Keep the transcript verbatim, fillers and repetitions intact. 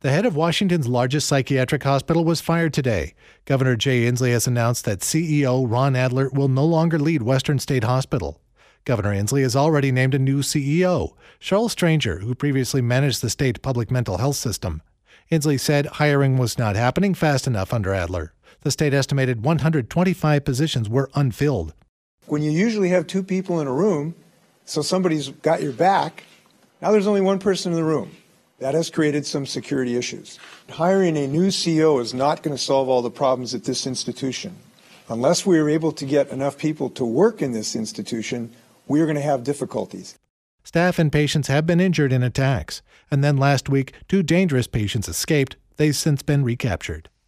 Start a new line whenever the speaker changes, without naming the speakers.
The head of Washington's largest psychiatric hospital was fired today. Governor Jay Inslee has announced that C E O Ron Adler will no longer lead Western State Hospital. Governor Inslee has already named a new C E O, Charles Stranger, who previously managed the state public mental health system. Inslee said hiring was not happening fast enough under Adler. The state estimated one hundred twenty-five positions were unfilled.
When you usually have two people in a room, so somebody's got your back, now there's only one person in the room. That has created some security issues. Hiring a new C E O is not going to solve all the problems at this institution. Unless we are able to get enough people to work in this institution, we are going to have difficulties.
Staff and patients have been injured in attacks. And then last week, two dangerous patients escaped. They've since been recaptured.